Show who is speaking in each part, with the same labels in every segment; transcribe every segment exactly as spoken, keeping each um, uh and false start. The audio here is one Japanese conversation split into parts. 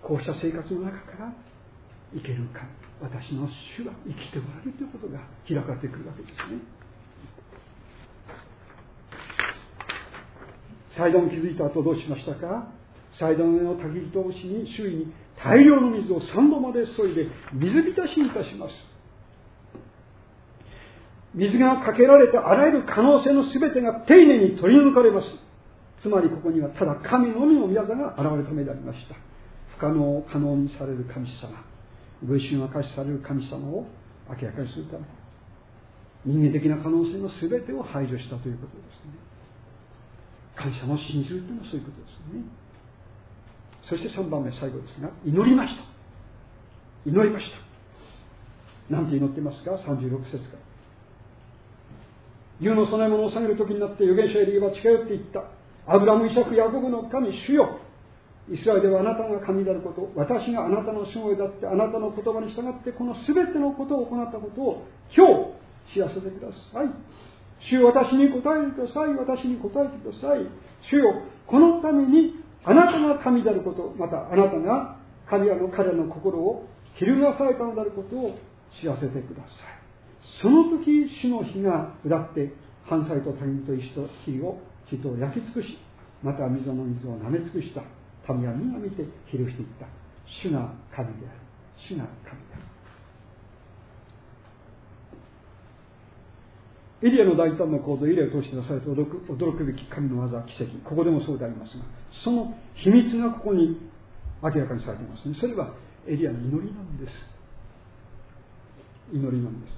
Speaker 1: こうした生活の中から生ける神、私の主が生きておられるということが開かれてくるわけですね。祭壇を築いた後どうしましたか。祭壇の上の焚き火通しに周囲に大量の水を三度まで注いで水浸しにいたします。水がかけられたあらゆる可能性のすべてが丁寧に取り抜かれます。つまりここにはただ神のみの御業が現れるためでありました。不可能を可能にされる神様、偶神が可視される神様を明らかにするため、人間的な可能性のすべてを排除したということですね。神様を信じるというのはそういうことですね。そしてさんばんめ、最後ですが、祈りました。祈りました。なんて祈っていますか。さんじゅうろく節から。夕の供え物を下げる時になって預言者エリアは近寄っていった。アブラム、イサク、ヤコブの神、主よ。イスラエルではあなたが神であること、私があなたの守護であってあなたの言葉に従ってこのすべてのことを行ったことを今日知らせてください。主よ、私に答えてください。私に答えてください。主よ、このためにあなたが神であること、またあなたが彼らの彼らの心を翻されたのであることを知らせてください。その時、主の火が下って燔祭と焚き火と石と火を火と焼き尽くし、また溝の水を舐め尽くした。民は皆見てひるしていった。主が神である。主が神である。エリアの大胆な行動、エリアを通して出されて驚く、驚くべき神の技、奇跡、ここでもそうでありますが、その秘密がここに明らかにされていますね。それはエリアの祈りなんです。祈りなんです。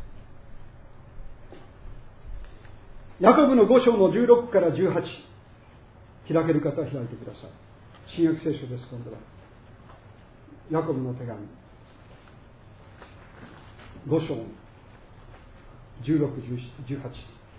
Speaker 1: ヤコブのご章のじゅうろくからじゅうはち、開ける方は開いてください。新約聖書です。今度はヤコブの手紙ご章じゅうろく、じゅうはち。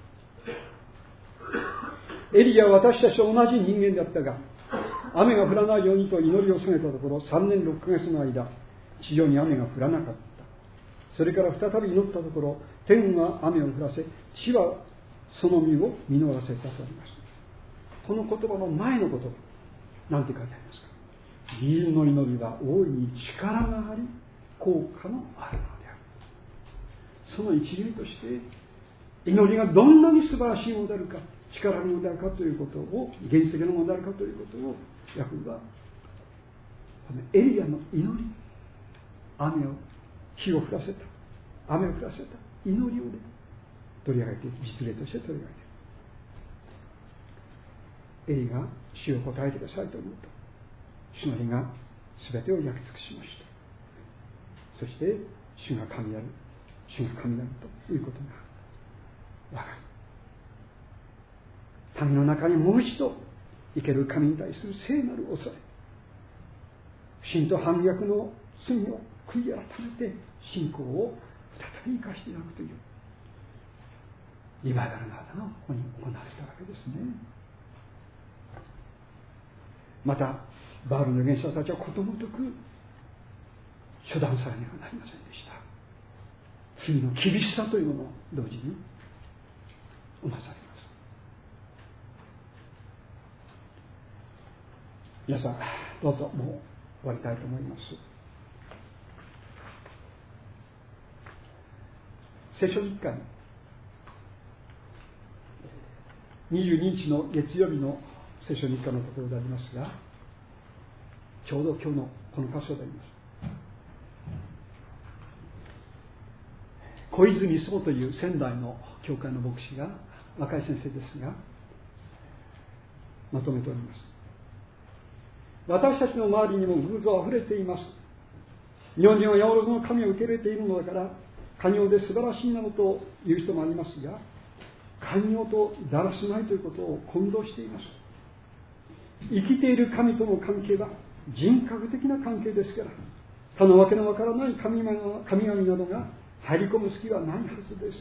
Speaker 1: エリアは私たちと同じ人間であったが、雨が降らないようにと祈りを告げたところ、さんねんろっかげつの間地上に雨が降らなかった。それから再び祈ったところ、天は雨を降らせ、地はその実を実らせたとあります。この言葉の前の言葉、なんて書いてありますか。義人の祈りは大いに力があり効果のあるのである。その一例として祈りがどんなに素晴らしいものであるか、力のものであるかということを、原石のものであるかということをヤコブはエリアの祈り、雨を火を降らせた、雨を降らせた祈りを、ね、取り上げている、実例として取り上げている。エリが主を答えてくださいと思うと、主の火が全てを焼き尽くしました。そして主が神である、主が神であるということが分かる。民の中にもう一度生ける神に対する聖なる恐れ、不信と反逆の罪を悔い改めて信仰を再び生かしていただくというリバイバルの技がここに行われたわけですね。またバールの預言者たちはことごとく処断されねばなりませんでした。罪の厳しさというものを同時に生まされます。皆さんどうぞ、もう終わりたいと思います。聖書日課にじゅうににちの月曜日の聖書日課のところでありますが、ちょうど今日のこの箇所であります。小泉壮という仙台の教会の牧師が、若い先生ですがまとめております。私たちの周りにも偶像あふれています。日本人は八百万の神を受け入れているのだから寛容で素晴らしいなどという人もありますが、寛容とだらしないということを混同しています。生きている神との関係は人格的な関係ですから、他のわけのわからない神々などが入り込む隙はないはずです。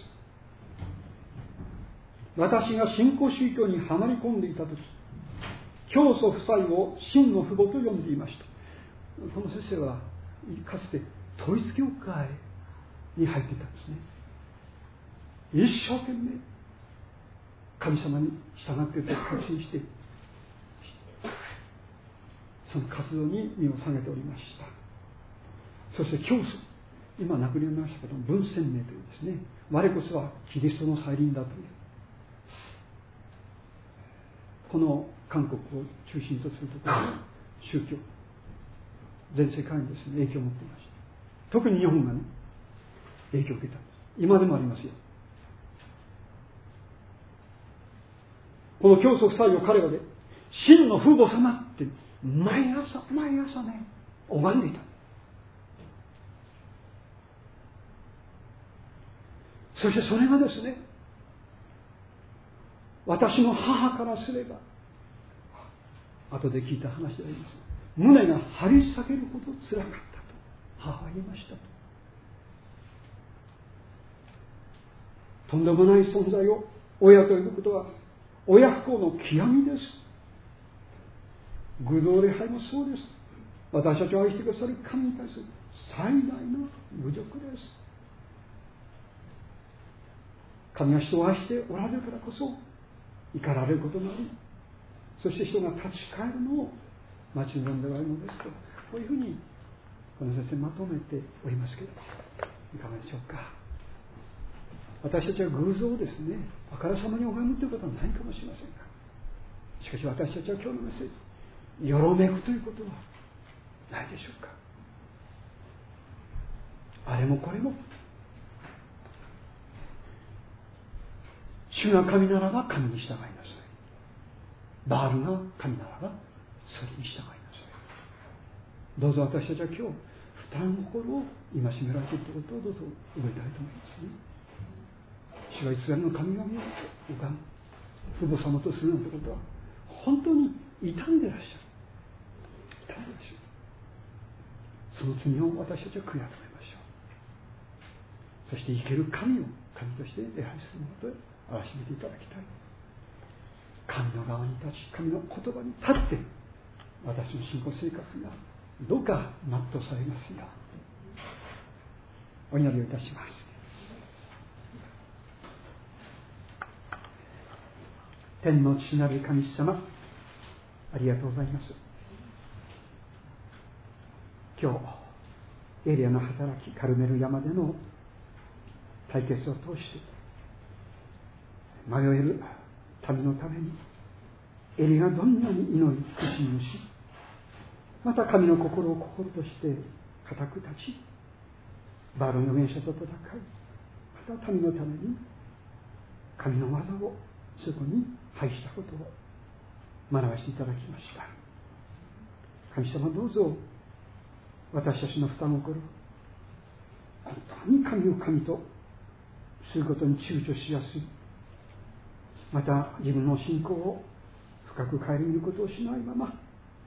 Speaker 1: 私が新興宗教にはまり込んでいたとき、教祖夫妻を真の父母と呼んでいました。この先生はかつて統一教会に入っていたんですね。一生懸命神様に従っていると確信して、 その活動に身を下げておりました。そして教祖、今亡くなりましたけども、文鮮明というですね、我こそはキリストの再臨だという、この韓国を中心とするところの宗教、全世界にですね、影響を持っていました。特に日本がね、影響を受けたんです。今でもありますよ。この教祖夫妻を彼はね、真の父母様って毎朝毎朝ね、拝んでいた。そしてそれがですね、私の母からすれば、後で聞いた話であります。胸が張り裂けるほど辛かったと母は言いましたと。とんでもない存在を親ということは親不孝の極みです。偶像礼拝もそうです。私たちを愛してくださる神に対する最大の侮辱です。神が人を愛しておられるからこそ怒られることがあり、そして人が立ち返るのを待ち望んでおられるのですと、こういうふうにこの先生まとめておりますけれども、いかがでしょうか。私たちは偶像をですね、あからさまに拝むということはないかもしれませんが、しかし私たちは今日のメッセージ、よろめくということはないでしょうか。あれもこれも、主が神ならば神に従いなさい。バールが神ならばそれに従いなさい。どうぞ私たちは今日、負担心を戒められているということをどうぞ覚えたいと思いますね。主がイスラエルの神々を拝む、父母様とするなんてことは、本当に傷んでらっしゃる。傷んでらっしゃる。その罪を私たちは悔い改めましょう。そして生ける神を神として礼拝することで改めていただきたい。神の側に立ち、神の言葉に立って、私の信仰生活がどうか全うされますようお祈りをいたします。天の父なる神様、ありがとうございます。今日エリアの働き、カルメル山での対決を通して迷える民のためにエリがどんなに祈り苦心をし、また神の心を心として固く立ち、バールの預言者と戦い、また民のために神の技をそこに拝したことを学ばせていただきました。神様、どうぞ私たちの双心、本当に神を神とすることに躊躇しやすい、また自分の信仰を深く顧みることをしないまま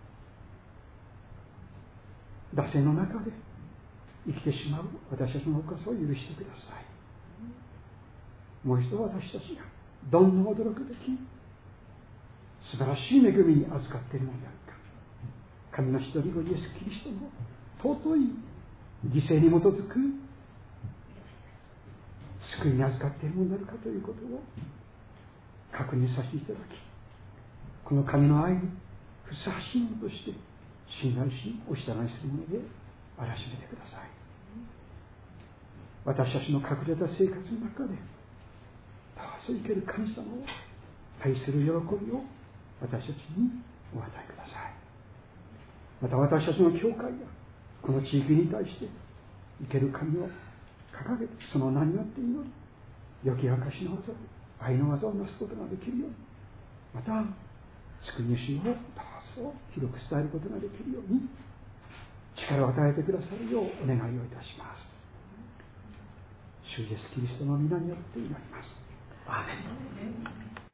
Speaker 1: 惰性の中で生きてしまう私たちの犯すを許してください。もう一度私たちがどんな驚くべき素晴らしい恵みに預かっているのであるか、神の一人子イエス・キリストの尊い犠牲に基づく救いに預かっているものであるかということを確認させていただき、この神の愛にふさわしいものとして信頼しお従いするものであらしめてください。私たちの隠れた生活の中でどうぞ生ける神様を愛する喜びを私たちにお与えください。また私たちの教会がこの地域に対して生ける神を掲げて、その名によって祈り、良き証の技、愛の技をなすことができるように、また救い主をどうぞ広く伝えることができるように力を与えてくださるようお願いをいたします。主イエスキリストの皆によって祈ります。アーメン。